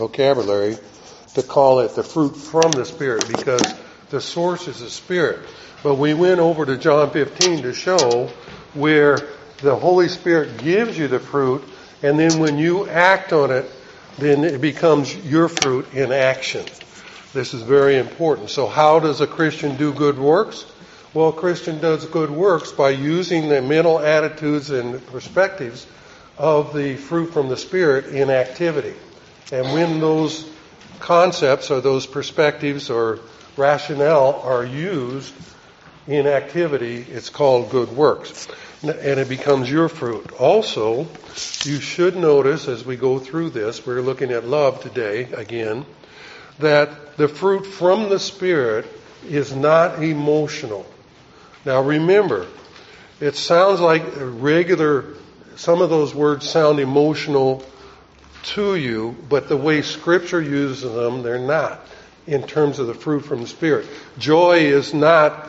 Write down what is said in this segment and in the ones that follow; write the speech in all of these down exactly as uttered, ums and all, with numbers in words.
vocabulary to call it the fruit from the Spirit, because the source is the Spirit. But we went over to John fifteen to show where the Holy Spirit gives you the fruit, and then when you act on it, then it becomes your fruit in action. This is very important. So how does a Christian do good works? Well, a Christian does good works by using the mental attitudes and perspectives of the fruit from the Spirit in activity. And when those concepts or those perspectives or rationale are used in activity, it's called good works. And it becomes your fruit. Also, you should notice as we go through this, we're looking at love today again, that the fruit from the Spirit is not emotional. Now remember, it sounds like a regular, some of those words sound emotional to you, but the way Scripture uses them, they're not in terms of the fruit from the Spirit. Joy is not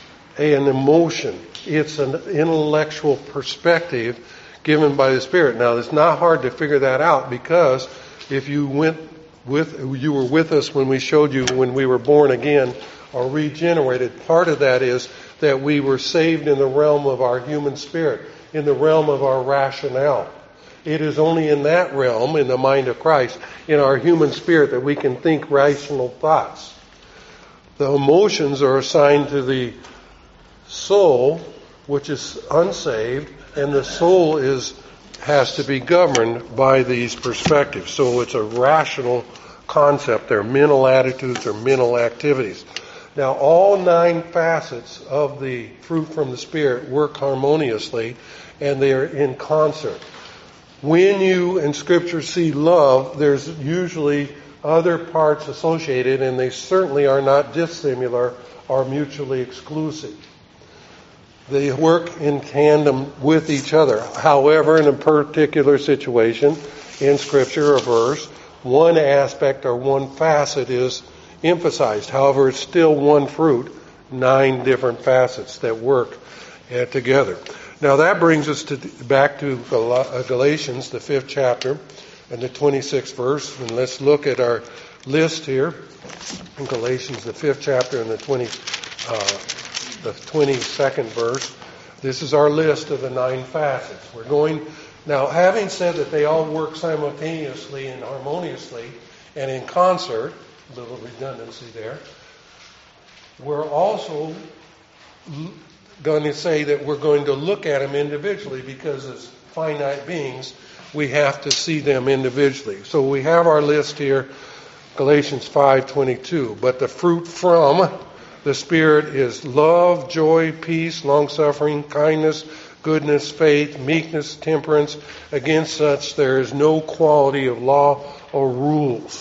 an emotion. It's an intellectual perspective given by the Spirit. Now, it's not hard to figure that out, because if you went with, you were with us when we showed you when we were born again or regenerated, part of that is that we were saved in the realm of our human spirit, in the realm of our rationale. It is only in that realm, in the mind of Christ, in our human spirit, that we can think rational thoughts. The emotions are assigned to the soul, which is unsaved, and the soul is has to be governed by these perspectives. So it's a rational concept. They're mental attitudes or mental activities. Now, all nine facets of the fruit from the Spirit work harmoniously, and they are in concert. When you in Scripture see love, there's usually other parts associated, and they certainly are not dissimilar or mutually exclusive. They work in tandem with each other. However, in a particular situation in Scripture or verse, one aspect or one facet is emphasized. However, it's still one fruit, nine different facets that work uh, together. Now that brings us to back to Galatians, the fifth chapter, and the twenty-sixth verse. And let's look at our list here in Galatians, the fifth chapter, and the twenty, uh, the twenty-second verse. This is our list of the nine facets. We're going now, having said that they all work simultaneously and harmoniously and in concert. A little redundancy there. We're also going to say that we're going to look at them individually, because as finite beings, we have to see them individually. So we have our list here, Galatians five twenty-two. But the fruit from the Spirit is love, joy, peace, long-suffering, kindness, goodness, faith, meekness, temperance. Against such there is no quality of law or rules.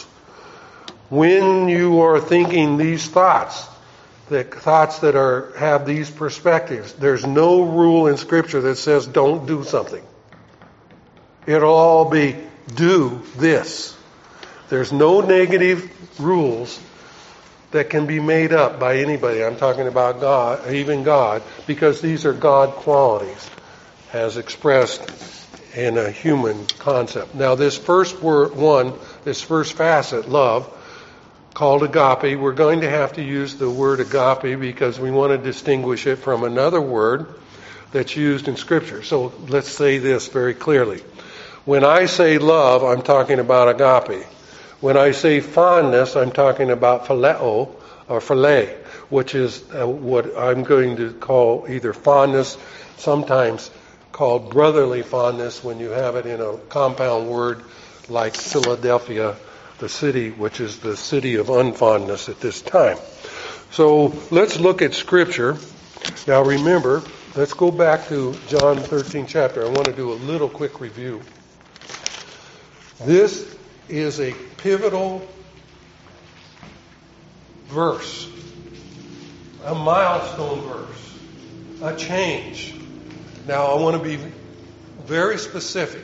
When you are thinking these thoughts, the thoughts that are have these perspectives, there's no rule in Scripture that says don't do something. It'll all be do this. There's no negative rules that can be made up by anybody. I'm talking about God, even God, because these are God qualities as expressed in a human concept. Now this first word, one, this first facet, love, called agape. We're going to have to use the word agape because we want to distinguish it from another word that's used in Scripture. So let's say this very clearly. When I say love, I'm talking about agape. When I say fondness, I'm talking about phileo or philia, which is uh, what I'm going to call either fondness, sometimes called brotherly fondness when you have it in a compound word like Philadelphia, the city, which is the city of unfondness at this time. So let's look at Scripture. Now remember, let's go back to John thirteen chapter. I want to do a little quick review. This is a pivotal verse, a milestone verse, a change. Now I want to be very specific.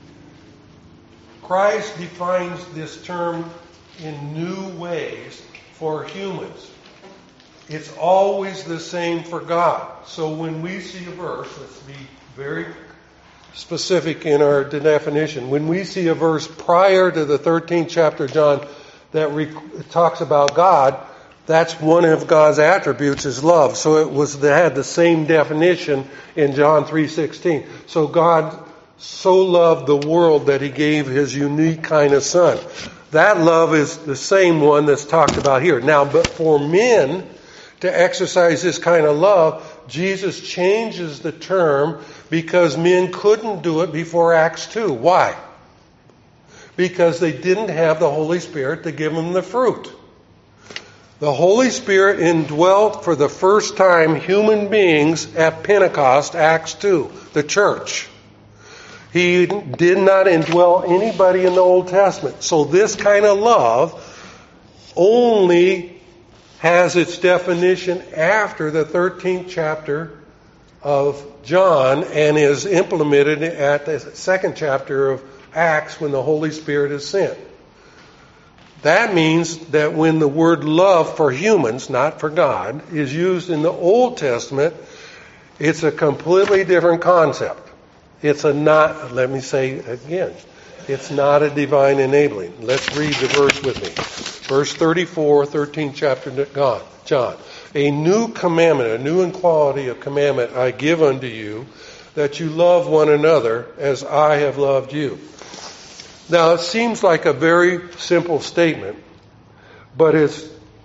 Christ defines this term in new ways for humans. It's always the same for God. So when we see a verse, let's be very specific in our definition. When we see a verse prior to the thirteenth chapter of John that re- talks about God, that's one of God's attributes is love. So it was they had the same definition in John three sixteen. So God so loved the world that He gave His unique kind of Son. That love is the same one that's talked about here. Now, but for men to exercise this kind of love, Jesus changes the term because men couldn't do it before Acts two. Why? Because they didn't have the Holy Spirit to give them the fruit. The Holy Spirit indwelt for the first time human beings at Pentecost, Acts two, the church. He did not indwell anybody in the Old Testament. So this kind of love only has its definition after the thirteenth chapter of John and is implemented at the second chapter of Acts when the Holy Spirit is sent. That means that when the word love for humans, not for God, is used in the Old Testament, it's a completely different concept. It's a not, let me say again, it's not a divine enabling. Let's read the verse with me. Verse thirty-four, thirteenth chapter of John. A new commandment, a new equality of commandment I give unto you, that you love one another as I have loved you. Now, it seems like a very simple statement, but it's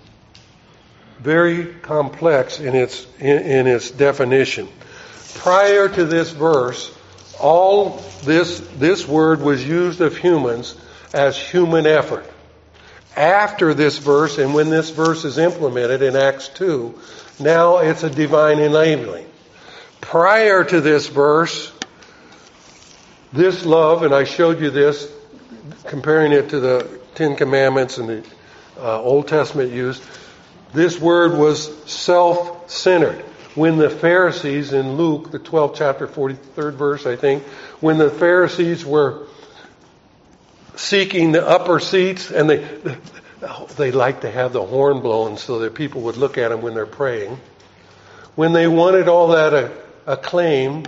very complex in its in, in its definition. Prior to this verse, all this this word was used of humans as human effort. After this verse, and when this verse is implemented in Acts two, now it's a divine enabling. Prior to this verse, this love, and I showed you this, comparing it to the Ten Commandments and the uh, Old Testament use, this word was self-centered. When the Pharisees in Luke, the twelfth chapter, forty-third verse, I think, when the Pharisees were seeking the upper seats, and they they like to have the horn blown so that people would look at them when they're praying. When they wanted all that acclaim,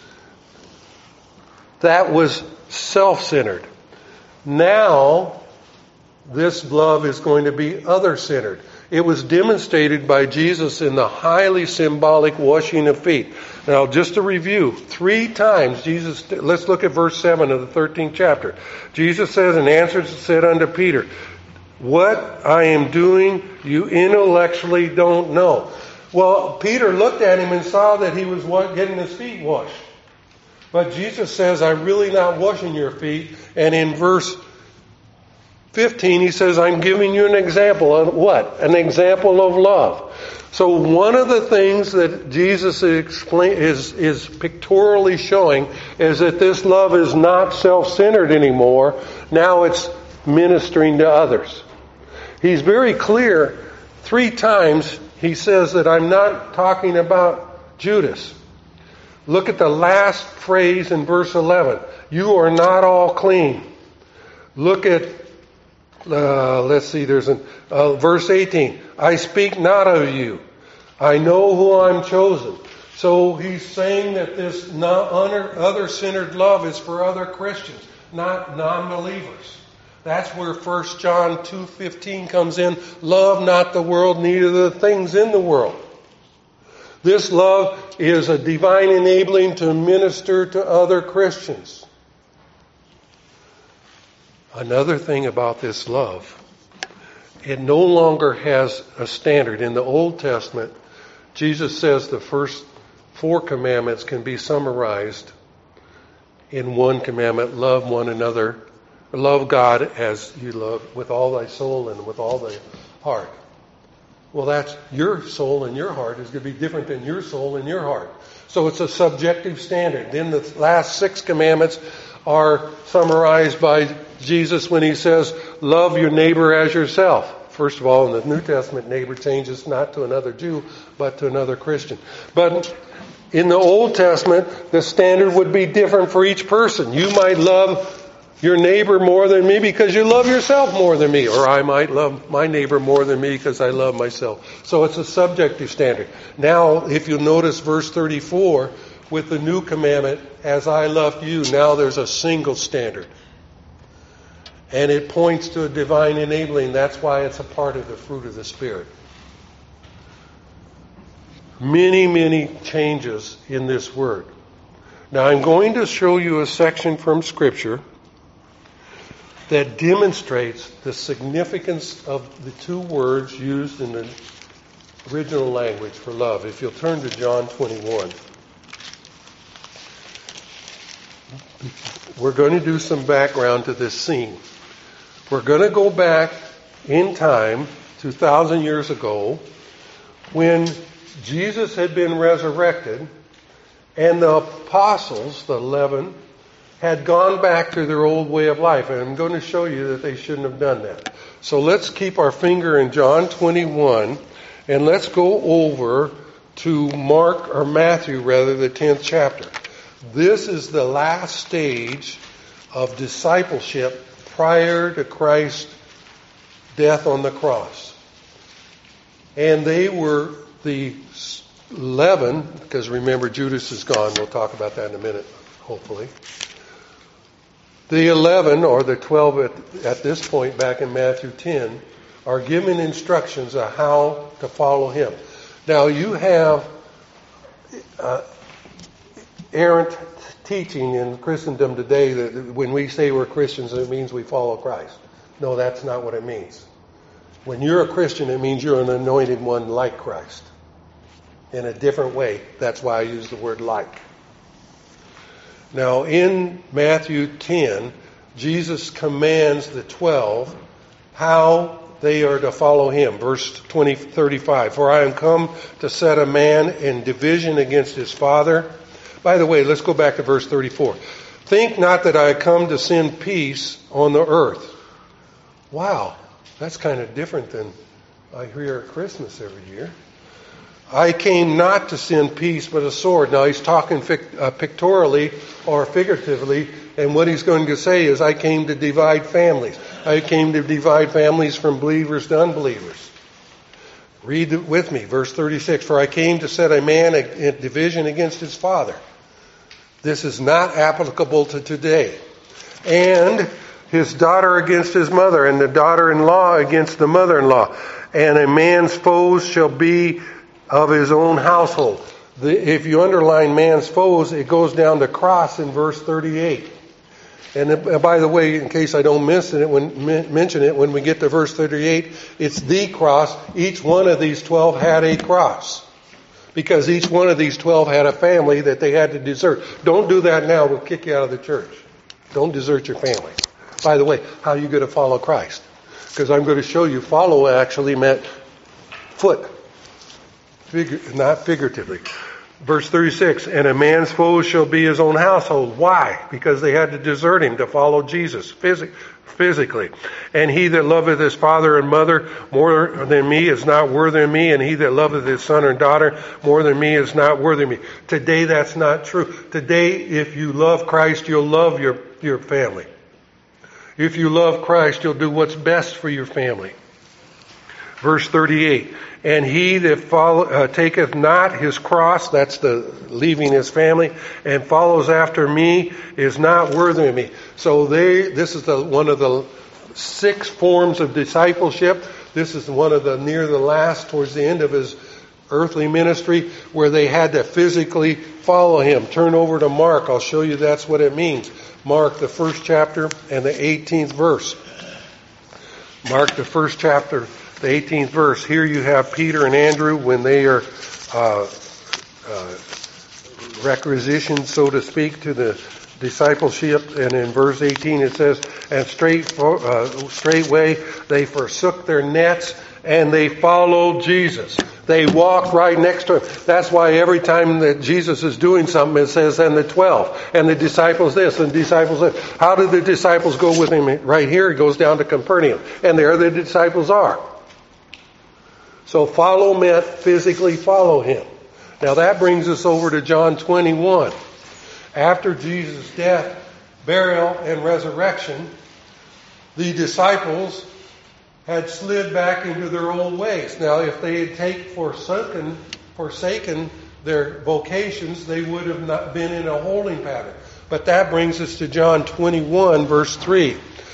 that was self-centered. Now, this love is going to be other-centered. It was demonstrated by Jesus in the highly symbolic washing of feet. Now, just to review, three times Jesus, let's look at verse seven of the thirteenth chapter. Jesus says, and answers said unto Peter, what I am doing you intellectually don't know. Well, Peter looked at him and saw that he was getting his feet washed. But Jesus says, I'm really not washing your feet. And in verse fifteen, he says, I'm giving you an example of what? An example of love. So one of the things that Jesus explain, is, is pictorially showing is that this love is not self-centered anymore. Now it's ministering to others. He's very clear. Three times he says that I'm not talking about Judas. Look at the last phrase in verse eleven. You are not all clean. Look at, uh, let's see, there's an, uh, verse eighteen. I speak not of you. I know who I'm chosen. So he's saying that this other-centered love is for other Christians, not non-believers. That's where First John two fifteen comes in. Love not the world, neither the things in the world. This love is a divine enabling to minister to other Christians. Another thing about this love, it no longer has a standard. In the Old Testament, Jesus says the first four commandments can be summarized in one commandment: love one another, love God as you love with all thy soul and with all thy heart. Well, that's your soul and your heart is going to be different than your soul and your heart. So it's a subjective standard. Then the last six commandments are summarized by Jesus when he says, love your neighbor as yourself. First of all, in the New Testament, neighbor changes not to another Jew, but to another Christian. But in the Old Testament, the standard would be different for each person. You might love your neighbor more than me because you love yourself more than me. Or I might love my neighbor more than me because I love myself. So it's a subjective standard. Now, if you notice verse thirty-four, with the new commandment, as I loved you. Now there's a single standard. And it points to a divine enabling. That's why it's a part of the fruit of the Spirit. Many, many changes in this word. Now I'm going to show you a section from Scripture that demonstrates the significance of the two words used in the original language for love. If you'll turn to John twenty-one. We're going to do some background to this scene. We're going to go back in time, two thousand years ago, when Jesus had been resurrected, and the apostles, the eleven, had gone back to their old way of life. And I'm going to show you that they shouldn't have done that. So let's keep our finger in John twenty-one, and let's go over to Mark, or Matthew rather, the tenth chapter. This is the last stage of discipleship prior to Christ's death on the cross. And they were the eleven, because remember Judas is gone. We'll talk about that in a minute, hopefully. The eleven, or the twelve at, at this point back in Matthew ten, are given instructions on how to follow him. Now you have uh, errant teaching in Christendom today that when we say we're Christians, it means we follow Christ. No, that's not what it means. When you're a Christian, it means you're an anointed one like Christ. In a different way. That's why I use the word like. Now, in Matthew ten, Jesus commands the twelve how they are to follow him. Verse twenty, thirty-five. For I am come to set a man in division against his father. By the way, let's go back to verse thirty-four. Think not that I come to send peace on the earth. Wow, that's kind of different than I hear at Christmas every year. I came not to send peace, but a sword. Now he's talking fic- uh, pictorially or figuratively, and what he's going to say is, I came to divide families. I came to divide families from believers to unbelievers. Read it with me, verse thirty-six. For I came to set a man in division against his father. This is not applicable to today. And his daughter against his mother, and the daughter-in-law against the mother-in-law. And a man's foes shall be of his own household. The, if you underline man's foes, it goes down to cross in verse thirty-eight. And uh, by the way, in case I don't miss it, when, mention it, when we get to verse thirty-eight, it's the cross. Each one of these twelve had a cross. Because each one of these twelve had a family that they had to desert. Don't do that now, we'll kick you out of the church. Don't desert your family. By the way, how are you going to follow Christ? Because I'm going to show you, follow actually meant foot. Figur- not figuratively. Verse thirty-six, and a man's foe shall be his own household. Why? Because they had to desert him to follow Jesus phys- physically. And he that loveth his father and mother more than me is not worthy of me, and he that loveth his son or daughter more than me is not worthy of me. Today that's not true. Today, if you love Christ, you'll love your, your family. If you love Christ, you'll do what's best for your family. Verse thirty-eight, and he that follow, uh, taketh not his cross, that's the leaving his family, and follows after me is not worthy of me. So they, this is the, one of the six forms of discipleship. This is one of the near the last, towards the end of his earthly ministry, where they had to physically follow him. Turn over to Mark. I'll show you that's what it means. Mark, the first chapter and the eighteenth verse. Mark, the first chapter, the eighteenth verse. Here you have Peter and Andrew when they are uh, uh, requisitioned, so to speak, to the discipleship. And in verse eighteen it says, and straight uh, straightway they forsook their nets and they followed Jesus. They walked right next to him. That's why every time that Jesus is doing something, it says, and the twelve, and the disciples this, and the disciples this. How did the disciples go with him? Right here, it goes down to Capernaum. And there the disciples are. So follow meant physically follow him. Now that brings us over to John twenty-one. After Jesus' death, burial, and resurrection, the disciples had slid back into their old ways. Now, if they had take forsaken, forsaken their vocations, they would have not been in a holding pattern. But that brings us to John twenty-one, verse three.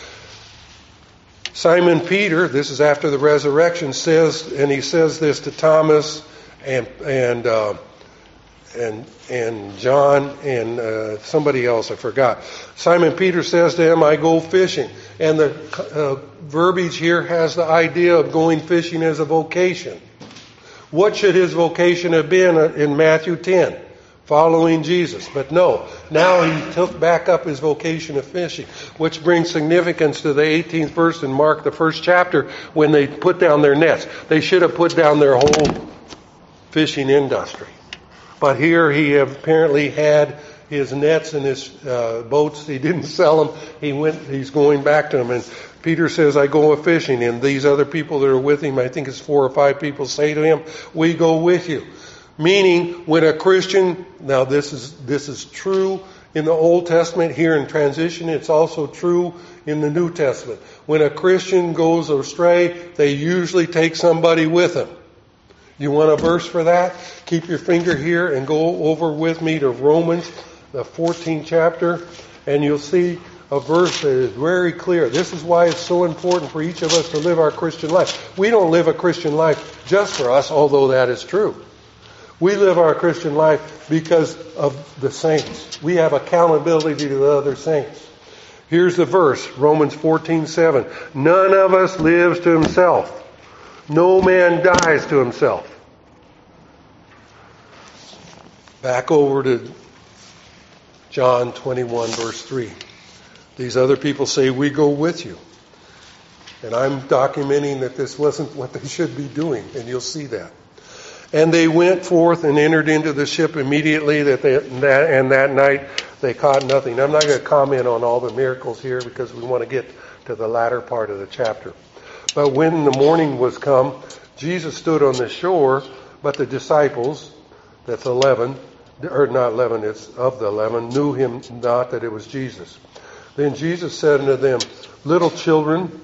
Simon Peter, this is after the resurrection, says, and he says this to Thomas and and uh, and and John and uh, somebody else, I forgot. Simon Peter says to him, I go fishing. And the uh, verbiage here has the idea of going fishing as a vocation. What should his vocation have been in Matthew ten? Following Jesus. But no, now he took back up his vocation of fishing, which brings significance to the eighteenth verse in Mark, the first chapter, when they put down their nets. They should have put down their whole fishing industry. But here he apparently had his nets and his uh, boats. He didn't sell them. He went. He's going back to them. And Peter says, I go a-fishing. And these other people that are with him, I think it's four or five people, say to him, we go with you. Meaning, when a Christian, now this is this is true in the Old Testament, here in transition, it's also true in the New Testament. When a Christian goes astray, they usually take somebody with them. You want a verse for that? Keep your finger here and go over with me to Romans, the fourteenth chapter, and you'll see a verse that is very clear. This is why it's so important for each of us to live our Christian life. We don't live a Christian life just for us, although that is true. We live our Christian life because of the saints. We have accountability to the other saints. Here's the verse, Romans fourteen seven. None of us lives to himself. No man dies to himself. Back over to John twenty-one, verse three. These other people say, we go with you. And I'm documenting that this wasn't what they should be doing, and you'll see that. And they went forth and entered into the ship immediately, that they, that, and that night they caught nothing. I'm not going to comment on all the miracles here because we want to get to the latter part of the chapter. But when the morning was come, Jesus stood on the shore, but the disciples, that's eleven, or not eleven, it's of the eleven, knew him not that it was Jesus. Then Jesus said unto them, little children,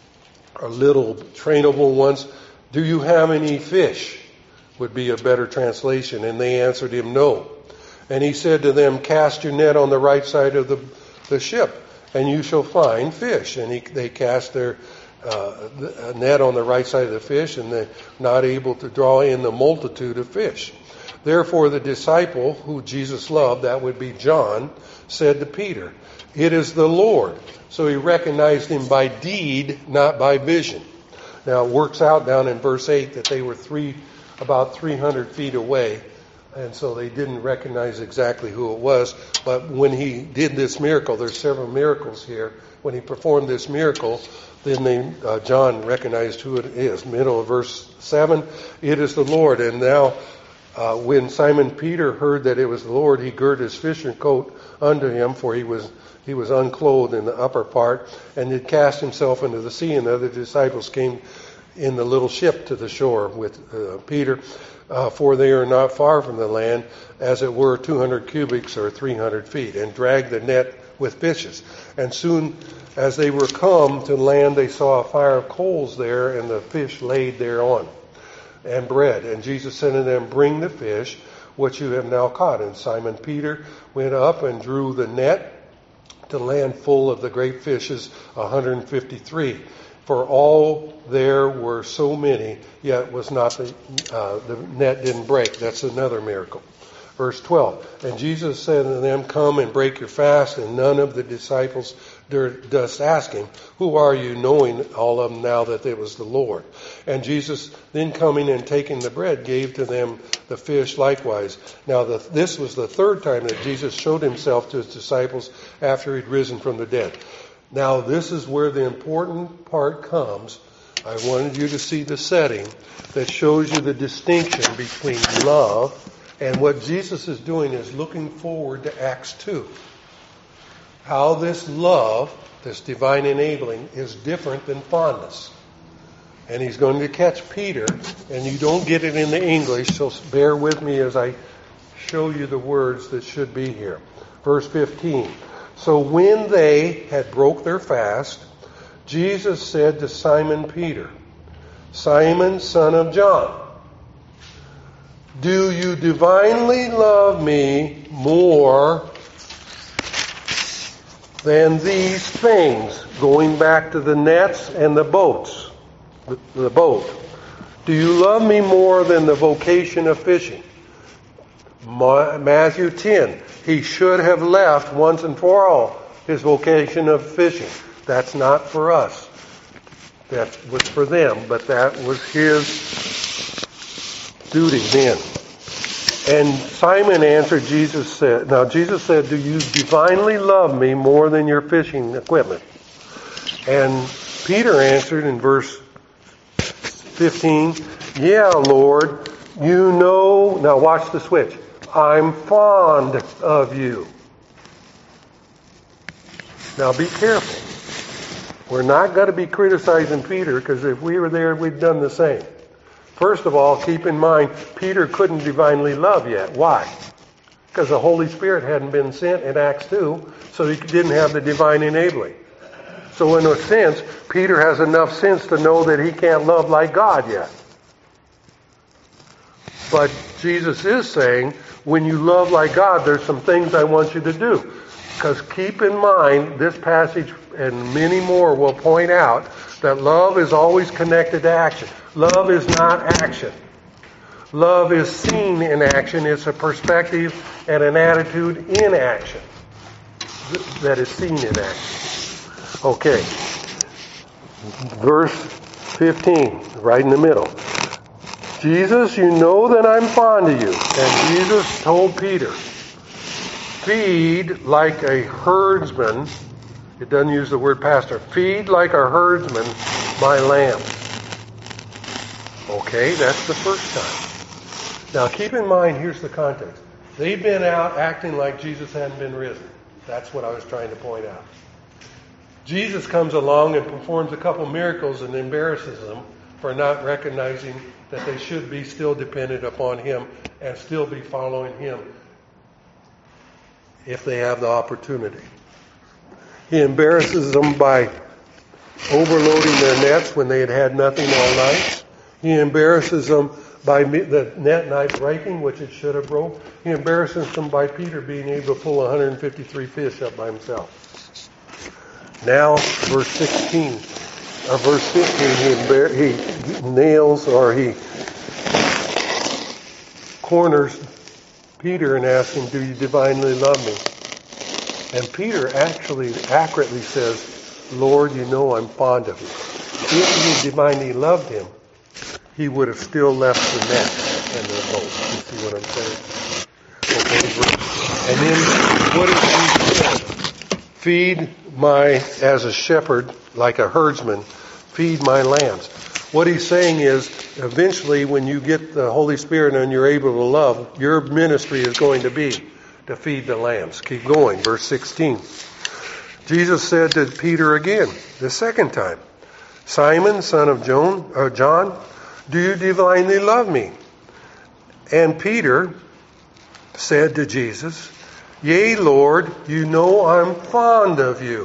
or little trainable ones, do you have any fish? Would be a better translation. And they answered him, no. And he said to them, cast your net on the right side of the, the ship, and you shall find fish. And he, they cast their uh, net on the right side of the fish, and they're not able to draw in the multitude of fish. Therefore the disciple who Jesus loved, that would be John, said to Peter, it is the Lord. So he recognized him by deed, not by vision. Now it works out down in verse eight that they were three about three hundred feet away, and so they didn't recognize exactly who it was. But when he did this miracle, there's several miracles here. When he performed this miracle, then they, uh, John recognized who it is. Middle of verse seven, it is the Lord. And now uh, when Simon Peter heard that it was the Lord, he girded his fishing coat unto him, for he was he was unclothed in the upper part, and did cast himself into the sea. And the other disciples came in the little ship to the shore with uh, Peter, uh, for they are not far from the land, as it were two hundred cubits or three hundred feet, and dragged the net with fishes. And soon as they were come to land, they saw a fire of coals there, and the fish laid thereon, and bread. And Jesus said to them, bring the fish which you have now caught. And Simon Peter went up and drew the net to land full of the great fishes, one hundred fifty-three. For all there were so many, yet was not the, uh, the net didn't break. That's another miracle. Verse twelve. And Jesus said to them, come and break your fast. And none of the disciples durst ask him, who are you, knowing all of them now that it was the Lord. And Jesus, then coming and taking the bread, gave to them the fish likewise. Now the, this was the third time that Jesus showed himself to his disciples after he'd risen from the dead. Now this is where the important part comes. I wanted you to see the setting that shows you the distinction between love, and what Jesus is doing is looking forward to Acts two. How this love, this divine enabling, is different than fondness. And he's going to catch Peter, and you don't get it in the English, so bear with me as I show you the words that should be here. Verse fifteen. So when they had broke their fast, Jesus said to Simon Peter, Simon, son of John. do you divinely love me more than these things? Going back to the nets and the boats. The, the boat. Do you love me more than the vocation of fishing? Ma- Matthew ten. He should have left once and for all his vocation of fishing. That's not for us. That was for them, but that was his duty then. And Simon answered, Jesus said, now Jesus said, do you divinely love me more than your fishing equipment? And Peter answered in verse fifteen, yeah, Lord, you know, now watch the switch, I'm fond of you. Now be careful. We're not going to be criticizing Peter, because if we were there, we'd done the same. First of all, keep in mind, Peter couldn't divinely love yet. Why? Because the Holy Spirit hadn't been sent in Acts two, so he didn't have the divine enabling. So in a sense, Peter has enough sense to know that he can't love like God yet. But Jesus is saying, when you love like God, there's some things I want you to do. Because keep in mind, this passage and many more will point out that love is always connected to action. Love is not action. Love is seen in action. It's a perspective and an attitude in action that is seen in action. Okay. Verse fifteen, right in the middle. Jesus, you know that I'm fond of you. And Jesus told Peter, feed like a herdsman. It doesn't use the word pastor. Feed like a herdsman my lambs. Okay, that's the first time. Now keep in mind, here's the context. They've been out acting like Jesus hadn't been risen. That's what I was trying to point out. Jesus comes along and performs a couple miracles and embarrasses them for not recognizing that they should be still dependent upon Him and still be following Him if they have the opportunity. He embarrasses them by overloading their nets when they had had nothing all night. He embarrasses them by the net not breaking, which it should have broke. He embarrasses them by Peter being able to pull one hundred fifty-three fish up by himself. Now, verse sixteen, or verse fifteen, he, embar- he nails or he corners Peter and asks him, do you divinely love me? And Peter actually accurately says, Lord, you know I'm fond of you. If he divinely loved him, he would have still left the net and the boat. You see what I'm saying? Okay, and then what does Jesus say? Feed my, as a shepherd, like a herdsman, feed my lambs. What he's saying is, eventually when you get the Holy Spirit and you're able to love, your ministry is going to be to feed the lambs. Keep going, verse sixteen. Jesus said to Peter again, the second time, Simon, son of John, uh, John, do you divinely love me? And Peter said to Jesus, yea, Lord, you know I'm fond of you.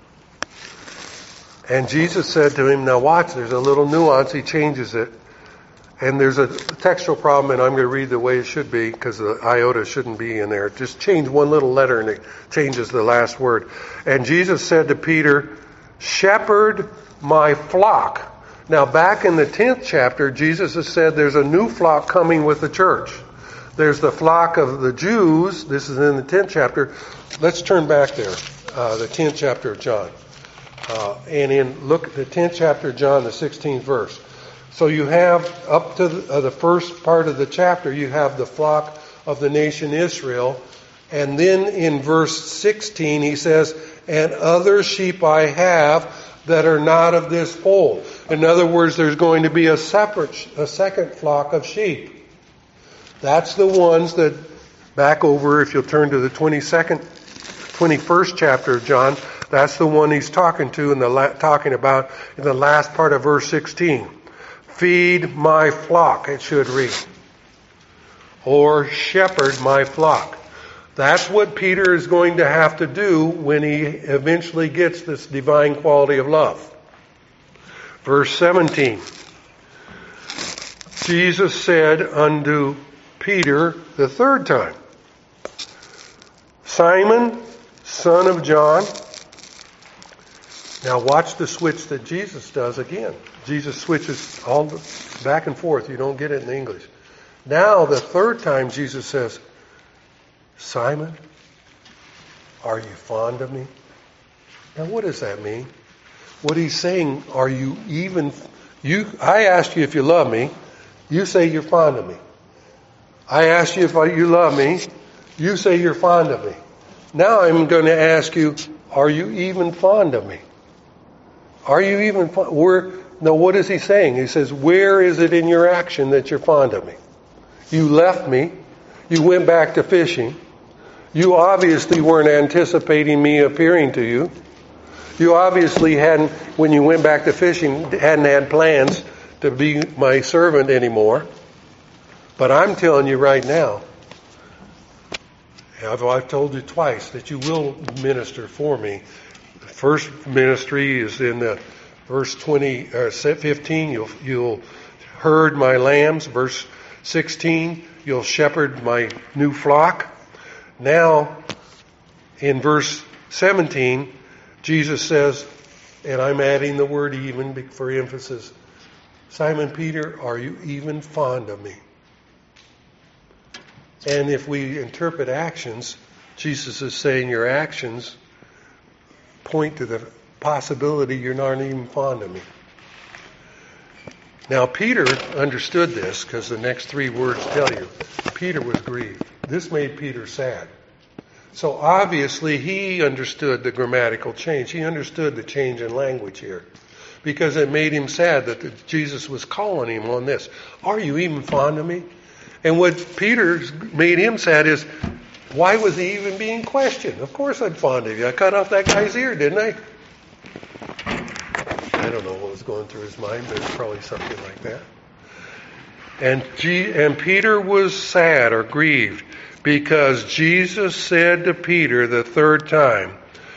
And Jesus said to him, now watch, there's a little nuance, he changes it. And there's a textual problem, and I'm going to read the way it should be, because the iota shouldn't be in there. Just change one little letter, and it changes the last word. And Jesus said to Peter, shepherd my flock. Now back in the tenth chapter, Jesus has said there's a new flock coming with the church. There's the flock of the Jews. This is in the tenth chapter. Let's turn back there, uh, the tenth chapter of John. Uh, and in, look at the tenth chapter of John, the sixteenth verse. So you have, up to the, uh, the first part of the chapter, you have the flock of the nation Israel. And then in verse sixteen, he says, and other sheep I have that are not of this fold. In other words, there's going to be a separate, a second flock of sheep. That's the ones that, back over, if you'll turn to the twenty-second, twenty-first chapter of John, that's the one he's talking to and the talking about in the last part of verse sixteen. Feed my flock, it should read. Or shepherd my flock. That's what Peter is going to have to do when he eventually gets this divine quality of love. Verse seventeen. Jesus said unto Peter the third time. Simon, son of John. Now watch the switch that Jesus does again. Jesus switches all the, back and forth. You don't get it in English. Now the third time Jesus says, Simon, are you fond of me? Now what does that mean? What he's saying, are you even, you, I asked you if you love me. You say you're fond of me. I asked you if you love me. You say you're fond of me. Now I'm going to ask you, are you even fond of me? Are you even fond? Where, no, what is he saying? He says, where is it in your action that you're fond of me? You left me. You went back to fishing. You obviously weren't anticipating me appearing to you. You obviously hadn't, when you went back to fishing, hadn't had plans to be my servant anymore. But I'm telling you right now, I've, I've told you twice that you will minister for me. The first ministry is in the verse twenty or fifteen. You'll you'll herd my lambs. Verse sixteen. You'll shepherd my new flock. Now, in verse seventeen, Jesus says, and I'm adding the word even for emphasis, Simon Peter, are you even fond of me? And if we interpret actions, Jesus is saying your actions point to the possibility you're not even fond of me. Now Peter understood this because the next three words tell you. Peter was grieved. This made Peter sad. So obviously he understood the grammatical change. He understood the change in language here. Because it made him sad that the, Jesus was calling him on this. Are you even fond of me? And what Peter made him sad is, why was he even being questioned? Of course I'm fond of you. I cut off that guy's ear, didn't I? I don't know what was going through his mind, but it's probably something like that. And, G- and Peter was sad or grieved because Jesus said to Peter the third time,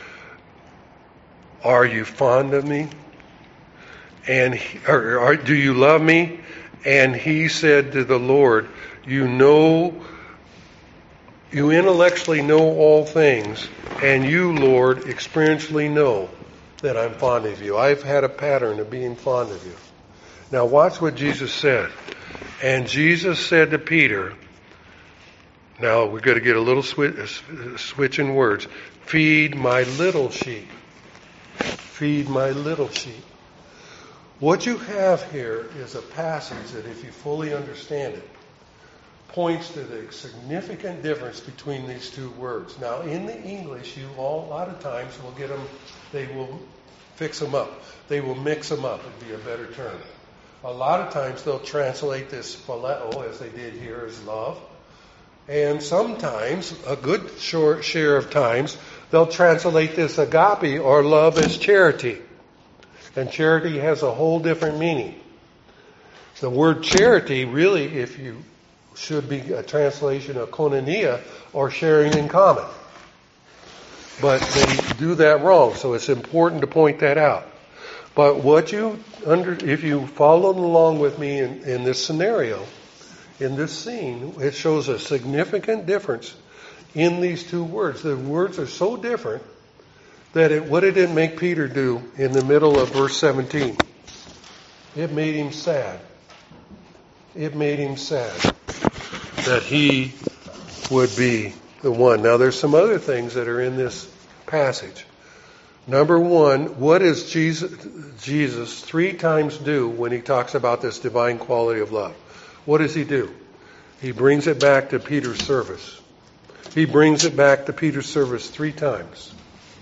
are you fond of me? And he, or, or do you love me? And he said to the Lord, you know, you intellectually know all things, and you, Lord, experientially know that I'm fond of you. I've had a pattern of being fond of you. Now watch what Jesus said. And Jesus said to Peter, now we're going to get a little switch, switch in words. Feed my little sheep. Feed my little sheep. What you have here is a passage that, if you fully understand it, points to the significant difference between these two words. Now, in the English, you all, a lot of times will get them, they will fix them up. They will mix them up, would be a better term. A lot of times they'll translate this phileo, as they did here, as love. And sometimes, a good short share of times, they'll translate this agape or love as charity. And charity has a whole different meaning. The word charity really, if you should be a translation of koinonia, or sharing in common. But they do that wrong, so it's important to point that out. But what you under, if you followed along with me in, in this scenario, in this scene, it shows a significant difference in these two words. The words are so different that it, what did it make Peter do in the middle of verse seventeen? It made him sad. It made him sad that he would be the one. Now there's some other things that are in this passage. Number one, what does Jesus, Jesus three times do when he talks about this divine quality of love? What does he do? He brings it back to Peter's service. He brings it back to Peter's service three times.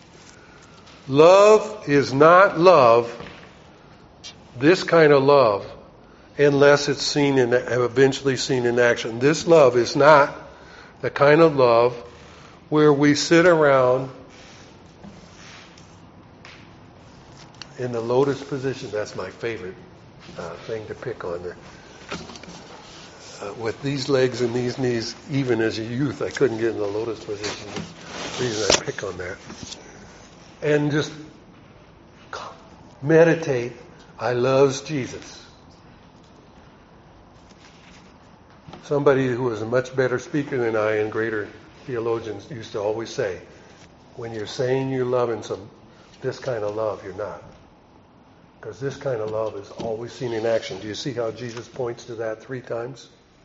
Love is not love, this kind of love, unless it's seen in, eventually seen in action. This love is not the kind of love where we sit around in the lotus position. That's my favorite uh, thing to pick on there. Uh, with these legs and these knees, even as a youth, I couldn't get in the lotus position. That's the reason I pick on that. And just meditate, I loves Jesus. Somebody who was a much better speaker than I and greater theologians used to always say, when you're saying you're loving some, this kind of love, you're not. Because this kind of love is always seen in action. Do you see how Jesus points to that three times?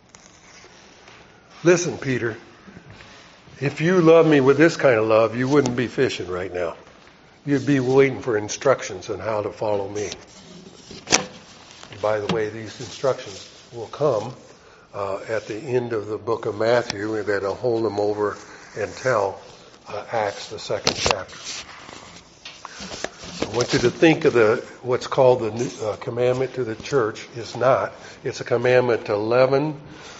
Listen, Peter, if you love me with this kind of love, you wouldn't be fishing right now. You'd be waiting for instructions on how to follow me. And by the way, these instructions will come uh, at the end of the book of Matthew, and that'll hold them over until uh, Acts, the second chapter. I want you to think of the what's called the new, uh, commandment to the church is not. It's a commandment to eleven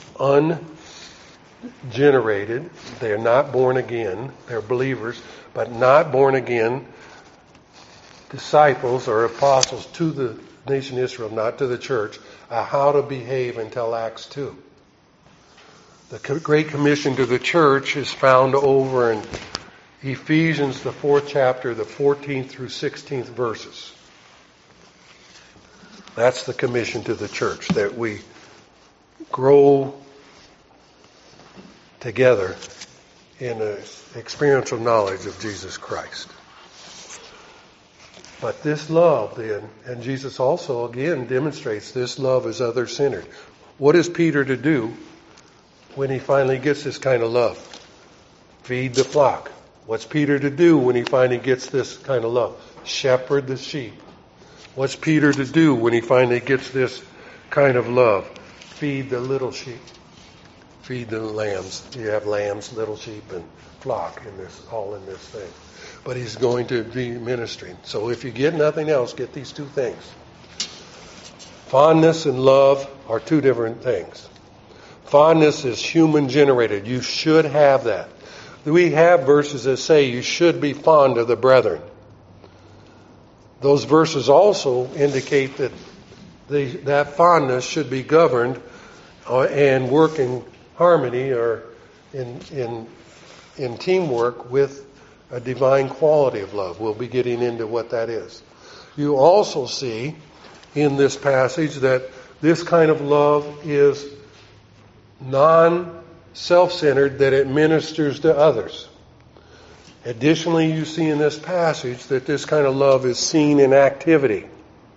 ungenerated. They're not born again. They're believers, but not born again disciples or apostles to the nation Israel, not to the church, uh, how to behave until Acts two. The Great Commission to the church is found over in Ephesians, the fourth chapter, the fourteenth through sixteenth verses. That's the commission to the church, that we grow together in an experiential knowledge of Jesus Christ. But this love then, and Jesus also again demonstrates this love is other-centered. What is Peter to do when he finally gets this kind of love? Feed the flock. What's Peter to do when he finally gets this kind of love? Shepherd the sheep. What's Peter to do when he finally gets this kind of love? Feed the little sheep. Feed the lambs. You have lambs, little sheep, and flock in this, all in this thing. But he's going to be ministering. So if you get nothing else, get these two things. Fondness and love are two different things. Fondness is human generated. You should have that. We have verses that say you should be fond of the brethren. Those verses also indicate that the, that fondness should be governed uh, and work in harmony or in, in, in teamwork with a divine quality of love. We'll be getting into what that is. You also see in this passage that this kind of love is non-self-centered, that it ministers to others. Additionally, you see in this passage that this kind of love is seen in activity.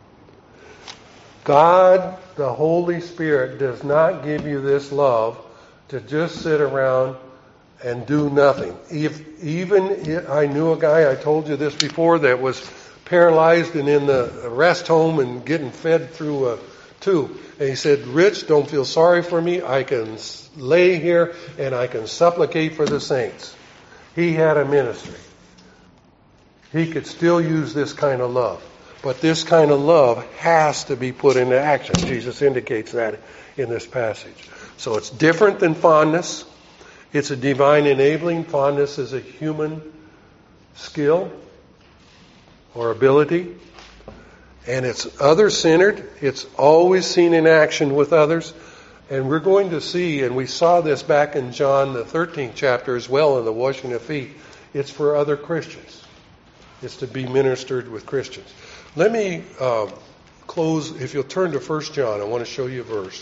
God, the Holy Spirit, does not give you this love to just sit around and do nothing. If, even I knew a guy, I told you this before, that was paralyzed and in the rest home and getting fed through a tube. And he said, Rich, don't feel sorry for me. I can lay here and I can supplicate for the saints. He had a ministry. He could still use this kind of love. But this kind of love has to be put into action. Jesus indicates that in this passage. So it's different than fondness. It's a divine enabling. Fondness is a human skill or ability. And it's other-centered. It's always seen in action with others. And we're going to see, and we saw this back in John the thirteenth chapter as well in the washing of feet, it's for other Christians. It's to be ministered with Christians. Let me uh, close. If you'll turn to First John, I want to show you a verse.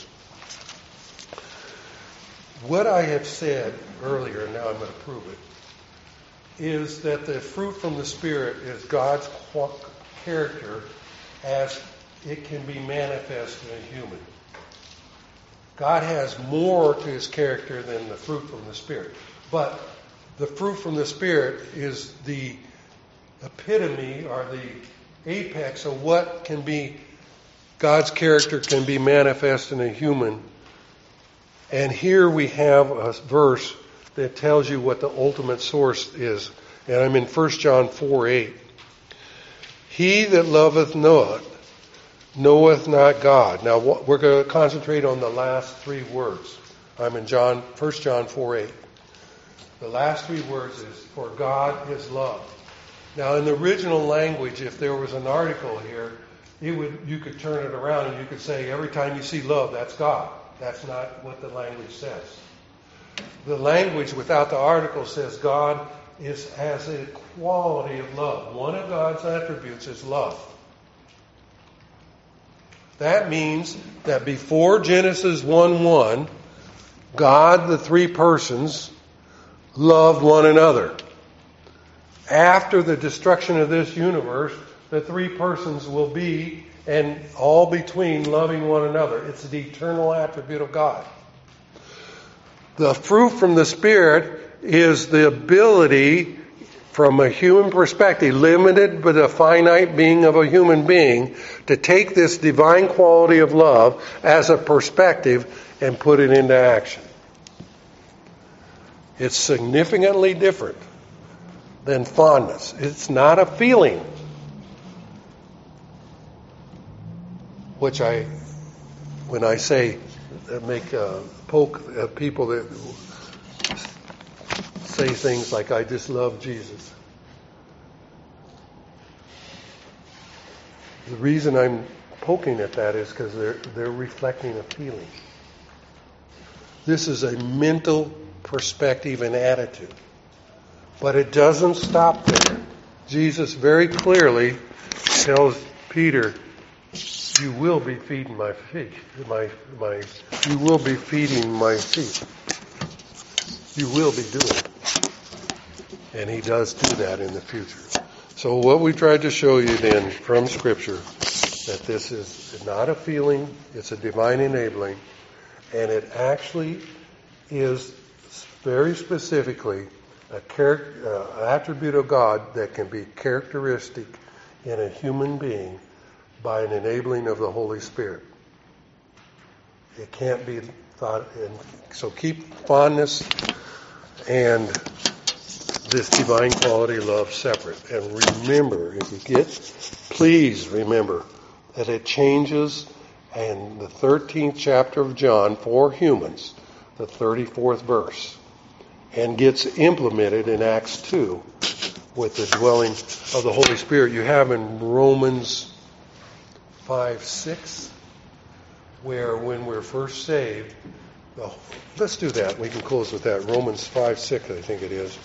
What I have said earlier, and now I'm going to prove it, is that the fruit from the Spirit is God's character as it can be manifest in a human. God has more to his character than the fruit from the Spirit. But the fruit from the Spirit is the epitome or the apex of what can be, God's character can be manifest in a human. And here we have a verse that tells you what the ultimate source is. And I'm in First John four eight. He that loveth not, knoweth not God. Now we're going to concentrate on the last three words. I'm in John, First John four eight. The last three words is, for God is love. Now in the original language, if there was an article here, it would you could turn it around and you could say, every time you see love, that's God. That's not what the language says. The language without the article says God is has a quality of love. One of God's attributes is love. That means that before Genesis one one, God, the three persons, love one another. After the destruction of this universe, the three persons will be, and all between, loving one another. It's the eternal attribute of God. The fruit from the Spirit is the ability, from a human perspective, limited but a finite being of a human being, to take this divine quality of love as a perspective and put it into action. It's significantly different than fondness. It's not a feeling, which I, when I say, make uh, poke uh, people that say things like, I just love Jesus. The reason I'm poking at that is because they're, they're reflecting a feeling. This is a mental perspective and attitude. But it doesn't stop there. Jesus very clearly tells Peter, you will be feeding my feet. My, my, you will be feeding my feet. You will be doing it. And he does do that in the future. So what we tried to show you then from Scripture, that this is not a feeling, it's a divine enabling, and it actually is very specifically a char- uh, attribute of God that can be characteristic in a human being by an enabling of the Holy Spirit. It can't be thought, and so keep fondness and this divine quality love separate. And remember, if you get, please remember that it changes in the thirteenth chapter of John for humans, the thirty-fourth verse, and gets implemented in Acts two with the dwelling of the Holy Spirit. You have in Romans five six, where when we're first saved, oh, let's do that. We can close with that. Romans five six, I think it is.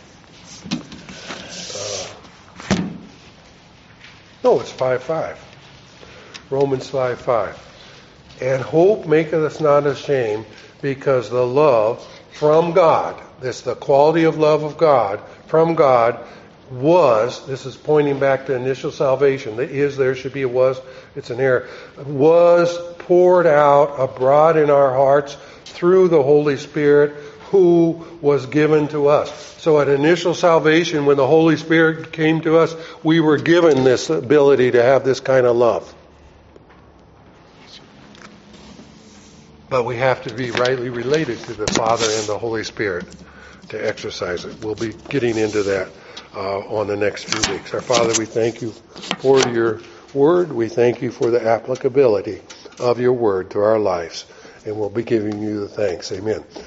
Uh, no, it's five five. Romans five five. And hope maketh us not ashamed, because the love from God, this the quality of love of God, from God, was, this is pointing back to initial salvation, the is, there should be a was, it's an error, was poured out abroad in our hearts through the Holy Spirit, who was given to us. So at initial salvation, when the Holy Spirit came to us, we were given this ability to have this kind of love. But we have to be rightly related to the Father and the Holy Spirit to exercise it. We'll be getting into that uh, on the next few weeks. Our Father, we thank you for your word. We thank you for the applicability of your word to our lives. And we'll be giving you the thanks. Amen.